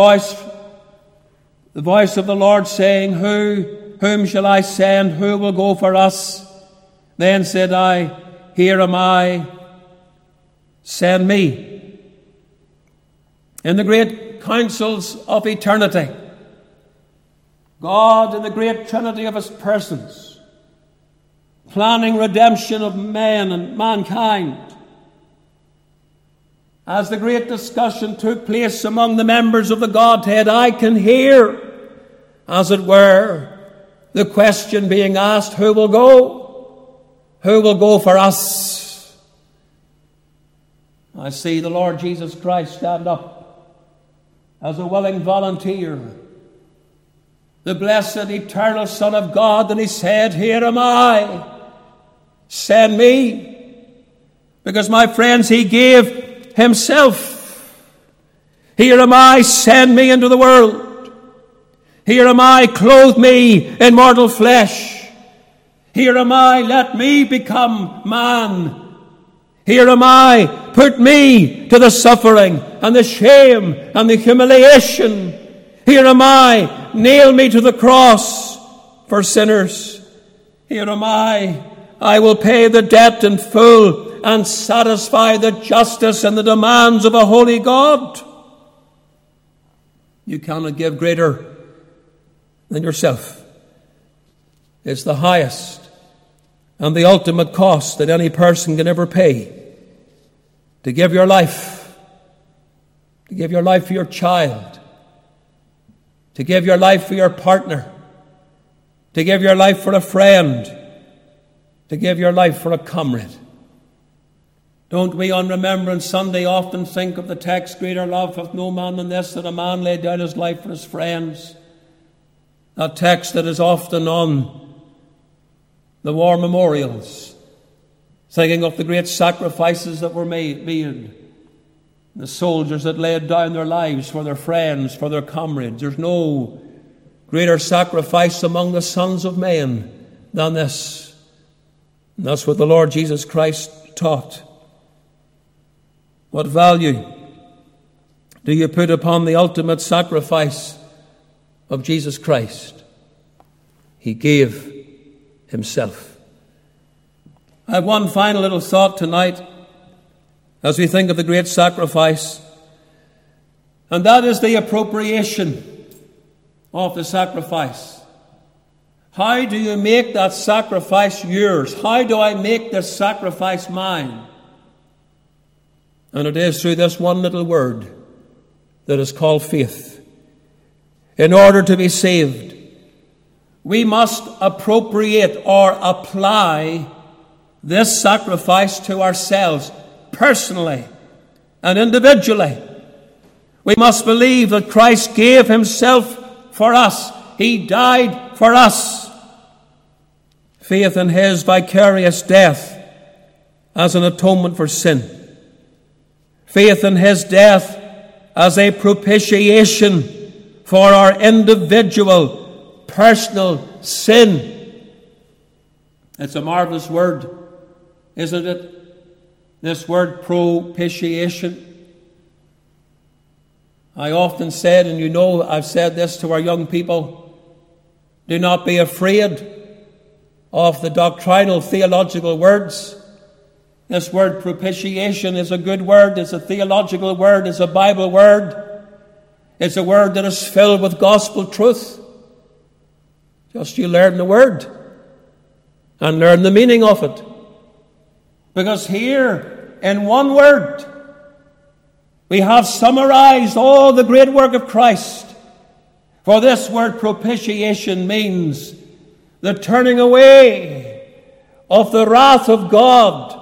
voice of the Lord saying, whom shall I send? Who will go for us? Then said I, here am I, send me. In the great councils of eternity, God in the great trinity of his persons, planning redemption of men and mankind. As the great discussion took place among the members of the Godhead, I can hear, as it were, the question being asked, who will go? Who will go for us? I see the Lord Jesus Christ stand up as a willing volunteer, the blessed eternal Son of God, and he said, here am I. Send me. Because, my friends, he gave himself. Here am I, send me into the world. Here am I, clothe me in mortal flesh. Here am I, let me become man. Here am I, put me to the suffering and the shame and the humiliation. Here am I, nail me to the cross for sinners. Here am I will pay the debt in full and satisfy the justice and the demands of a holy God. You cannot give greater than yourself. is the highest and the ultimate cost that any person can ever pay. To give your life. To give your life for your child. To give your life for your partner. To give your life for a friend. To give your life for a comrade. Don't we on Remembrance Sunday often think of the text, greater love hath no man than this, that a man laid down his life for his friends. That text that is often on the war memorials, thinking of the great sacrifices that were made. The soldiers that laid down their lives for their friends, for their comrades. There's no greater sacrifice among the sons of men than this. And that's what the Lord Jesus Christ taught. What value do you put upon the ultimate sacrifice of Jesus Christ? He gave himself. I have one final little thought tonight as we think of the great sacrifice, and that is the appropriation of the sacrifice. How do you make that sacrifice yours? How do I make this sacrifice mine? And it is through this one little word that is called faith. In order to be saved, we must appropriate or apply this sacrifice to ourselves personally and individually. We must believe that Christ gave himself for us. He died for us. Faith in his vicarious death as an atonement for sin. Faith in his death as a propitiation for our individual, personal sin. It's a marvelous word, isn't it? This word propitiation. I often said, and you know I've said this to our young people, do not be afraid of the doctrinal theological words. This word propitiation is a good word, it's a theological word, it's a Bible word. It's a word that is filled with gospel truth. Just you learn the word and learn the meaning of it. Because here, in one word, we have summarized all the great work of Christ. For this word propitiation means the turning away of the wrath of God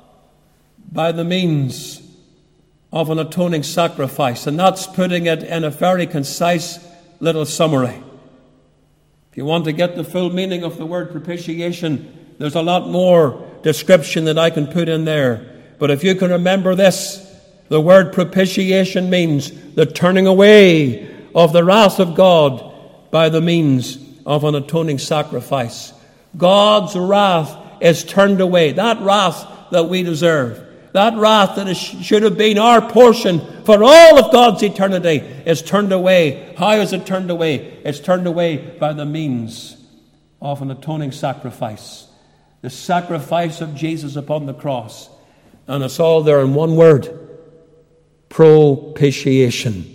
by the means of an atoning sacrifice. And that's putting it in a very concise little summary. If you want to get the full meaning of the word propitiation, there's a lot more description that I can put in there. But if you can remember this, the word propitiation means the turning away of the wrath of God by the means of an atoning sacrifice. God's wrath is turned away. That wrath that we deserve. That wrath that should have been our portion for all of God's eternity is turned away. How is it turned away? It's turned away by the means of an atoning sacrifice. The sacrifice of Jesus upon the cross. And it's all there in one word. Propitiation.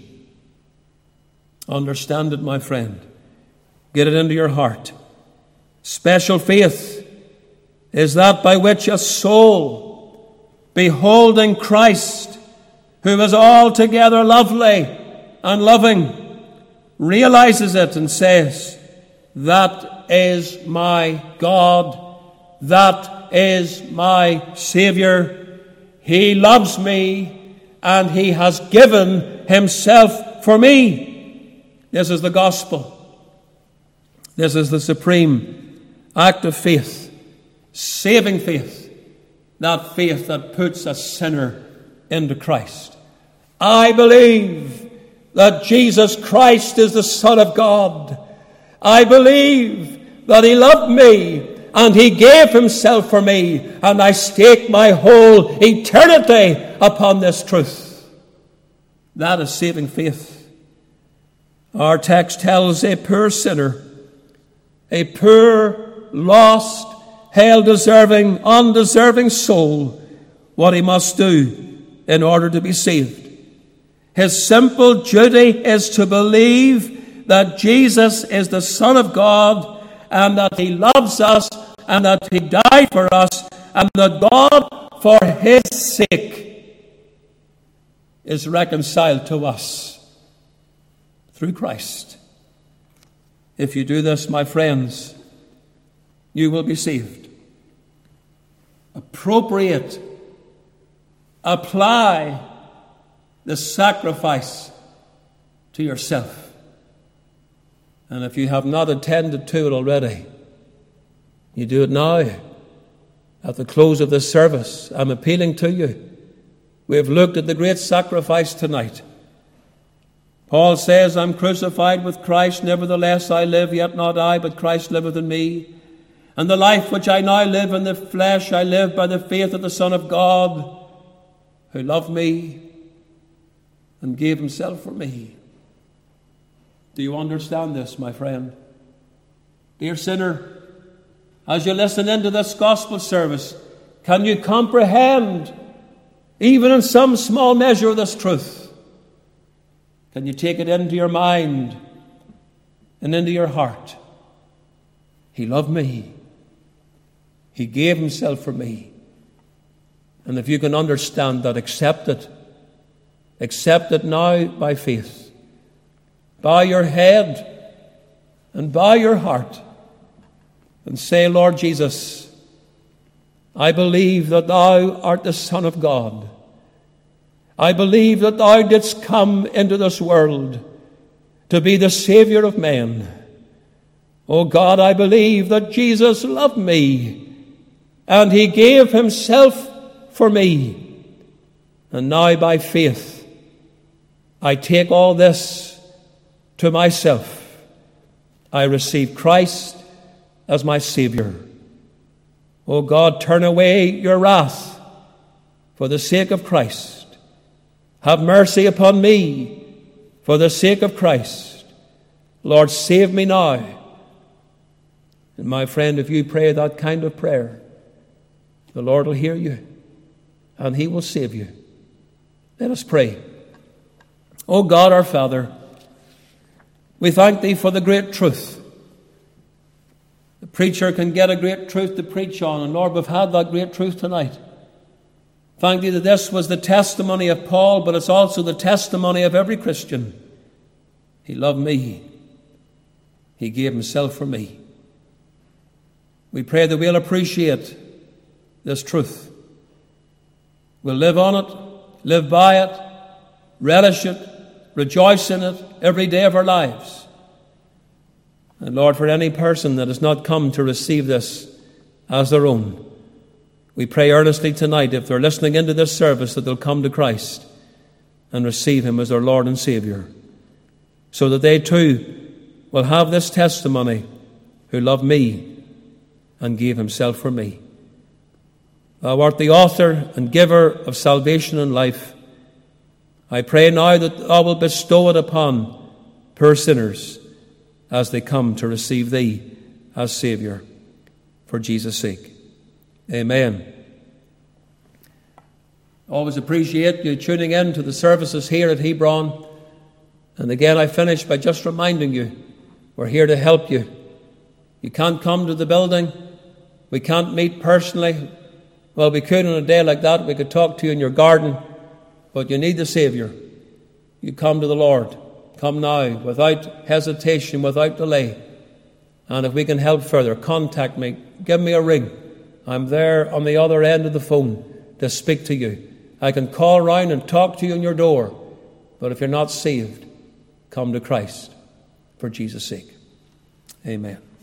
Understand it, my friend. Get it into your heart. Special faith is that by which a soul, beholding Christ, who is altogether lovely and loving, realizes it and says, that is my God, that is my Savior. He loves me and he has given himself for me. This is the gospel. This is the supreme act of faith, saving faith. That faith that puts a sinner into Christ. I believe that Jesus Christ is the Son of God. I believe that he loved me and he gave himself for me, and I stake my whole eternity upon this truth. That is saving faith. Our text tells a poor sinner, a poor, lost, hell-deserving, undeserving soul, what he must do in order to be saved. His simple duty is to believe that Jesus is the Son of God and that he loves us, and that he died for us, and that God, for his sake, is reconciled to us through Christ. If you do this, my friends, you will be saved. Appropriate, apply the sacrifice to yourself. And if you have not attended to it already, you do it now. At the close of this service, I'm appealing to you. We have looked at the great sacrifice tonight. Paul says, I'm crucified with Christ, nevertheless I live, yet not I, but Christ liveth in me. And the life which I now live in the flesh, I live by the faith of the Son of God, who loved me and gave himself for me. Do you understand this, my friend? Dear sinner, as you listen into this gospel service, can you comprehend, even in some small measure, this truth? Can you take it into your mind and into your heart? He loved me. He gave himself for me. And if you can understand that, accept it. Accept it now by faith. Bow your head and bow your heart and say, Lord Jesus, I believe that thou art the Son of God. I believe that thou didst come into this world to be the Saviour of men. Oh God, I believe that Jesus loved me and he gave himself for me. And now by faith, I take all this to myself. I receive Christ as my Saviour. Oh God, turn away your wrath for the sake of Christ. Have mercy upon me for the sake of Christ. Lord, save me now. And my friend, if you pray that kind of prayer, the Lord will hear you and he will save you. Let us pray. O God, our Father, we thank thee for the great truth. The preacher can get a great truth to preach on, and Lord, we've had that great truth tonight. Thank thee that this was the testimony of Paul, but it's also the testimony of every Christian. He loved me. He gave himself for me. We pray that we'll appreciate this truth. We'll live on it, live by it, relish it, rejoice in it every day of our lives. And Lord, for any person that has not come to receive this as their own, we pray earnestly tonight, if they're listening into this service, that they'll come to Christ and receive him as their Lord and Saviour, so that they too will have this testimony, who loved me and gave himself for me. Thou art the author and giver of salvation and life. I pray now that thou wilt bestow it upon poor sinners as they come to receive thee as Saviour, for Jesus' sake. Amen. Always appreciate you tuning in to the services here at Hebron. And again, I finish by just reminding you, we're here to help you. You can't come to the building. We can't meet personally. Well, we could on a day like that. We could talk to you in your garden. But you need the Saviour. You come to the Lord. Come now, without hesitation, without delay. And if we can help further, contact me. Give me a ring. I'm there on the other end of the phone to speak to you. I can call round and talk to you in your door. But if you're not saved, come to Christ for Jesus' sake. Amen.